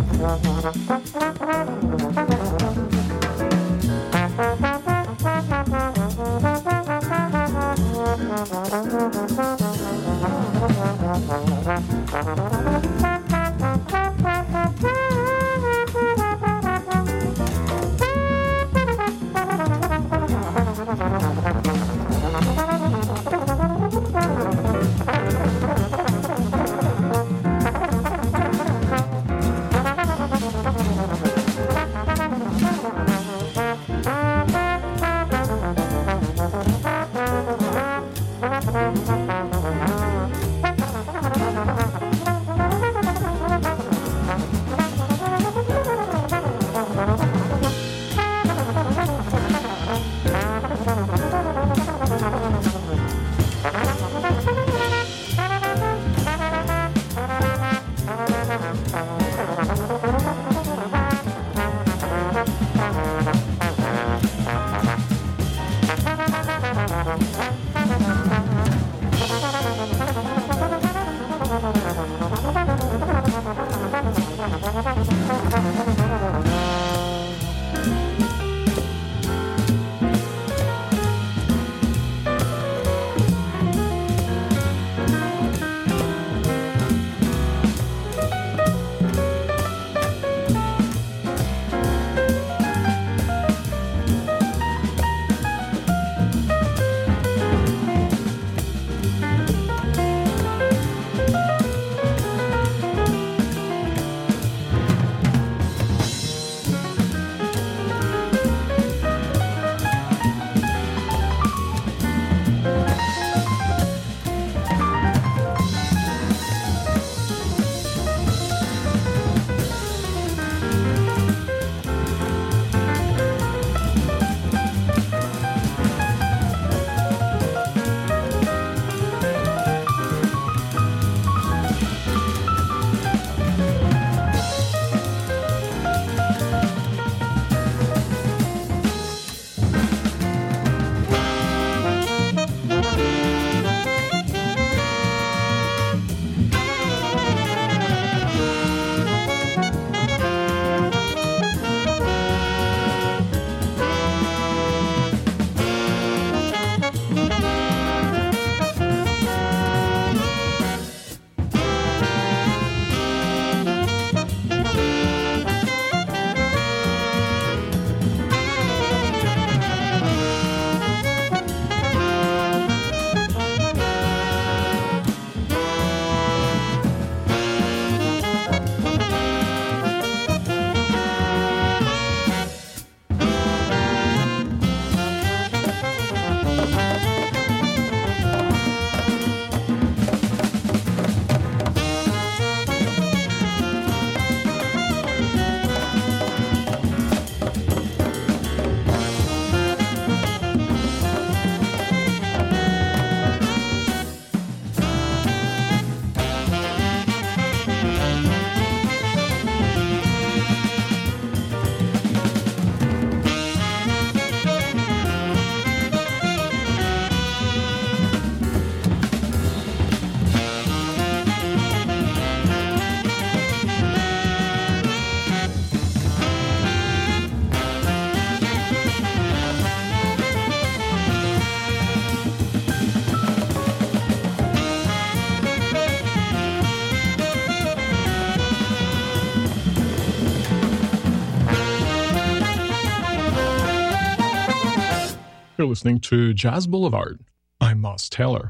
You're listening to Jazz Boulevard. I'm Moss Taylor.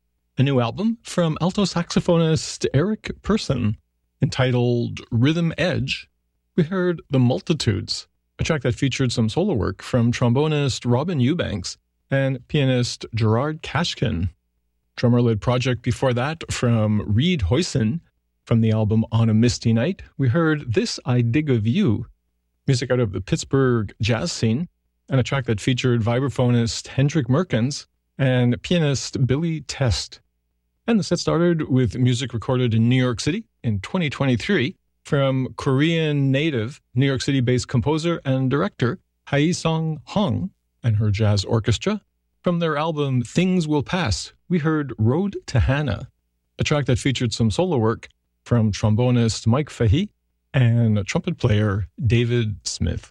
A new album from alto saxophonist Eric Persson, entitled Rhythm Edge. We heard The Multitudes, a track that featured some solo work from trombonist Robin Eubanks and pianist Gerard Kashkin. Drummer-led project before that from Reed Hoyson. From the album On a Misty Night, we heard This I Dig of You, music out of the Pittsburgh jazz scene, and a track that featured vibraphonist Hendrik Merkens and pianist Billy Test. And the set started with music recorded in New York City in 2023 from Korean native New York City-based composer and director Haesung Hong and her jazz orchestra. From their album Things Will Pass, we heard Road to Hannah, a track that featured some solo work from trombonist Mike Fahey and trumpet player David Smith.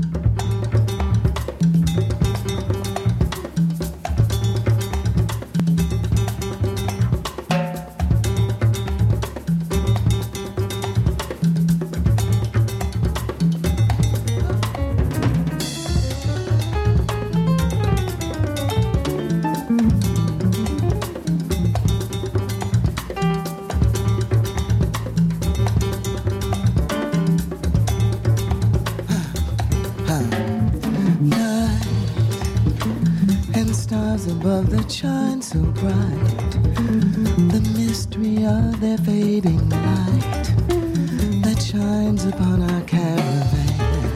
Above that shine so bright, the mystery of their fading light that shines upon our caravan.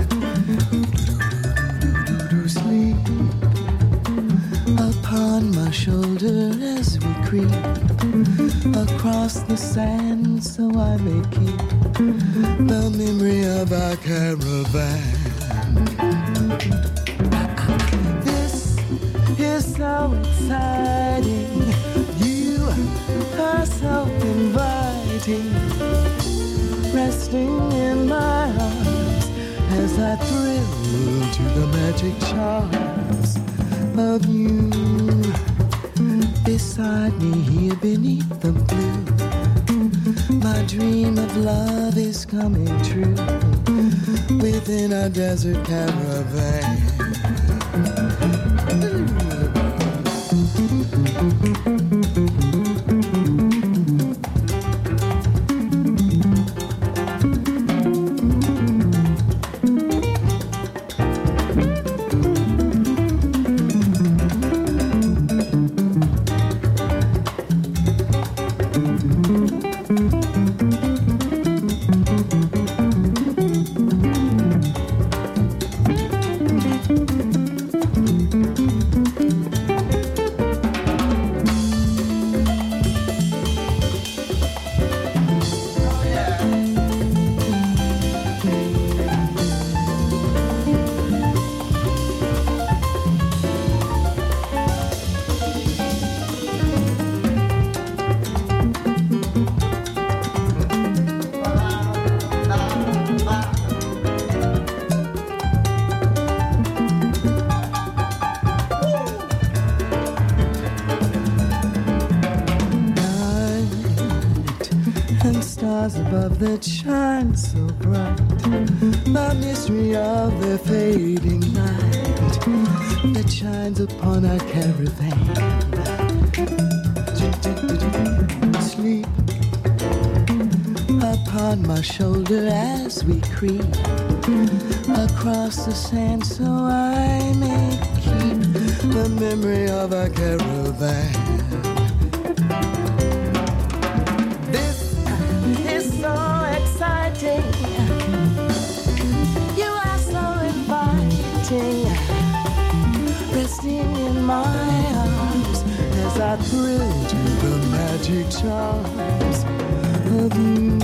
Sleep upon my shoulder as we creep across the sand, so I may keep the memory of our caravan. It's so exciting, you are so inviting, resting in my arms as I thrill to the magic charms of you. Beside me here beneath the blue, my dream of love is coming true within a desert caravan. Above that shine so bright, the mystery of the fading light that shines upon our caravan. Sleep upon my shoulder as we creep across the sand, so I may keep the memory of our caravan. You are so inviting, resting in my arms as I thrill to the magic charms of you.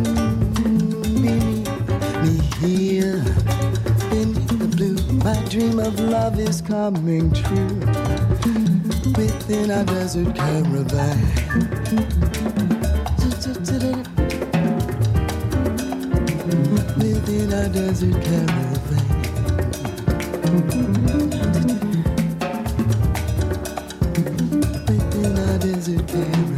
Beneath me here, beneath the blue, my dream of love is coming true within our desert caravan. Within our desert caravan. Within our desert caravan.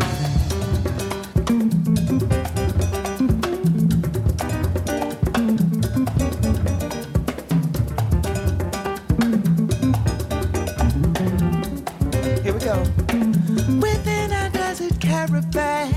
Here we go. Within our desert caravan.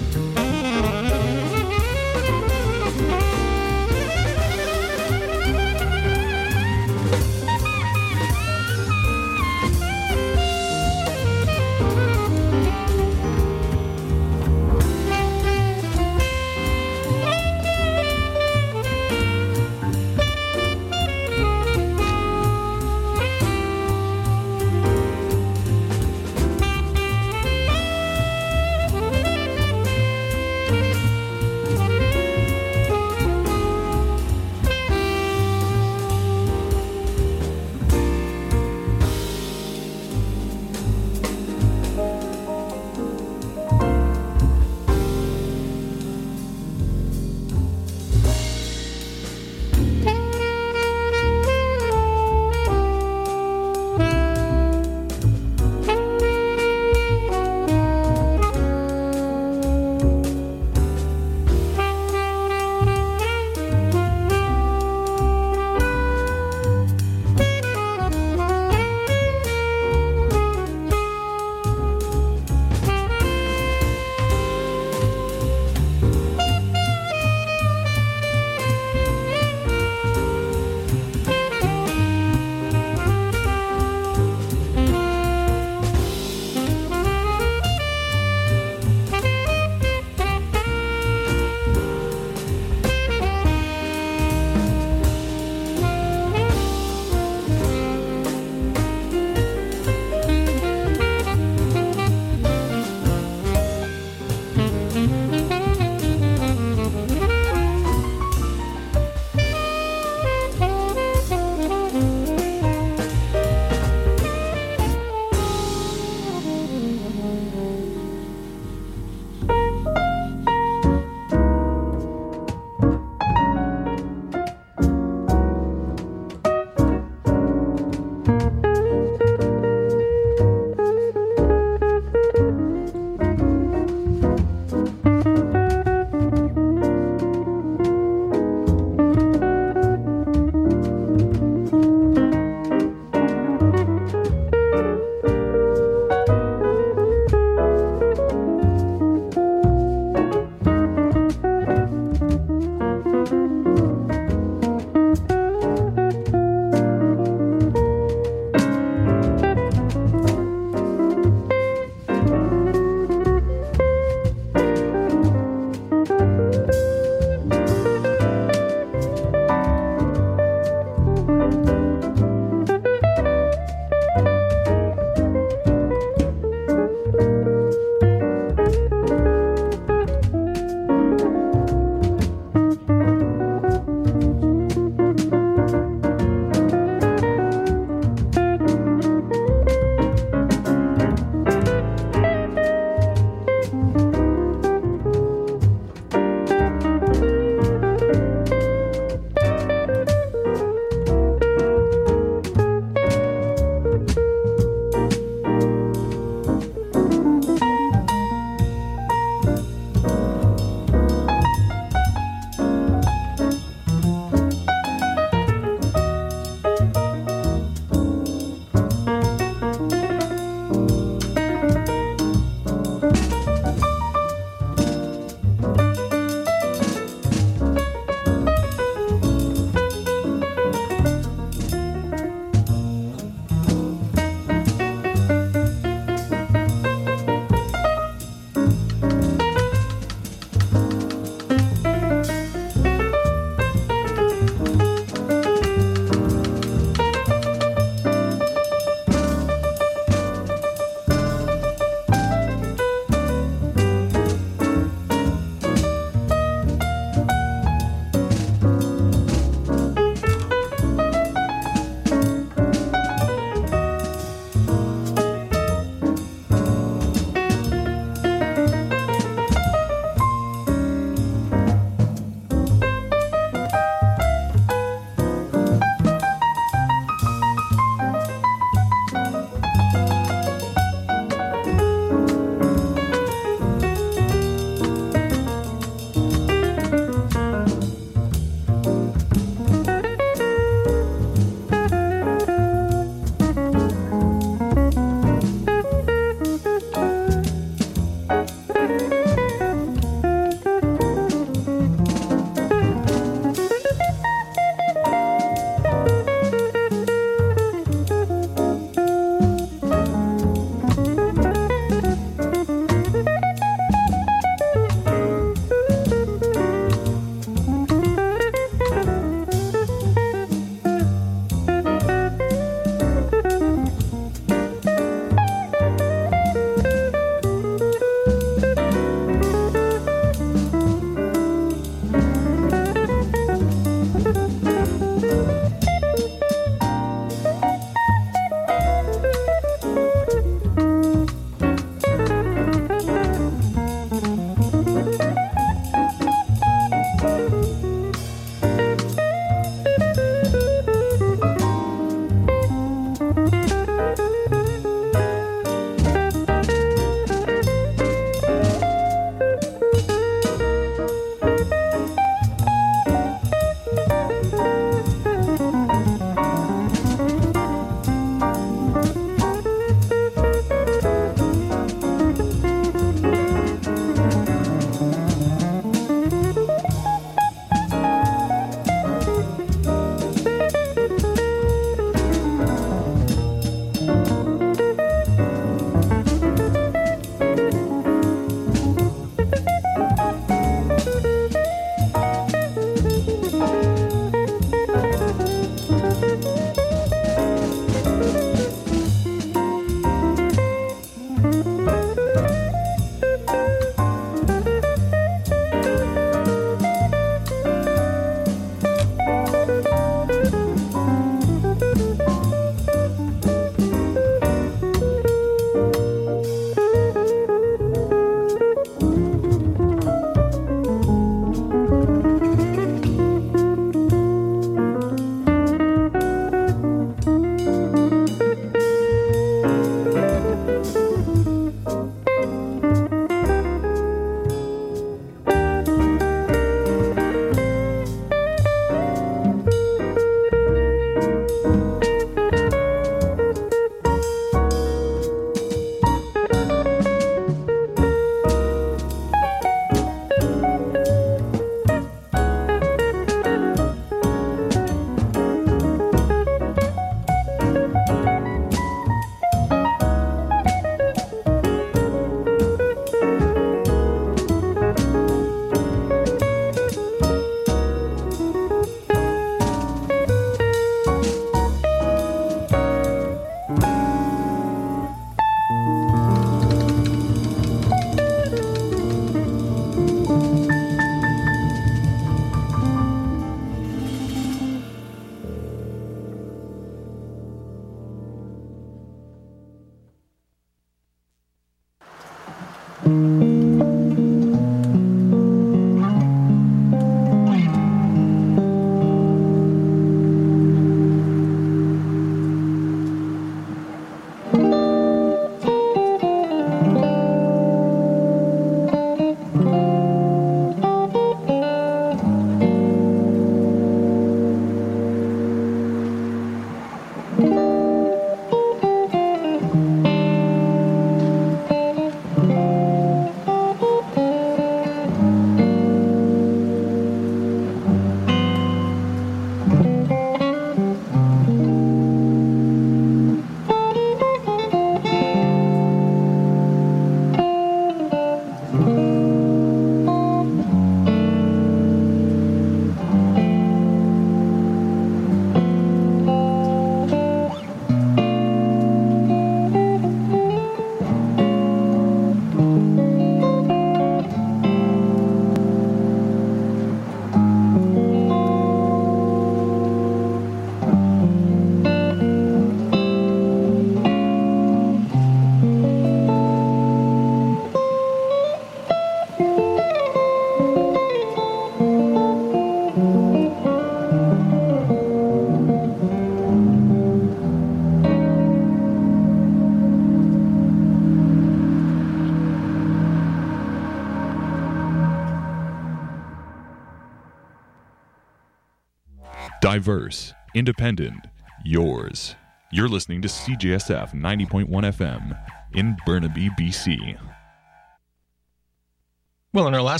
Diverse, independent, yours. You're listening to CJSF 90.1 FM in Burnaby, BC. Well, in our last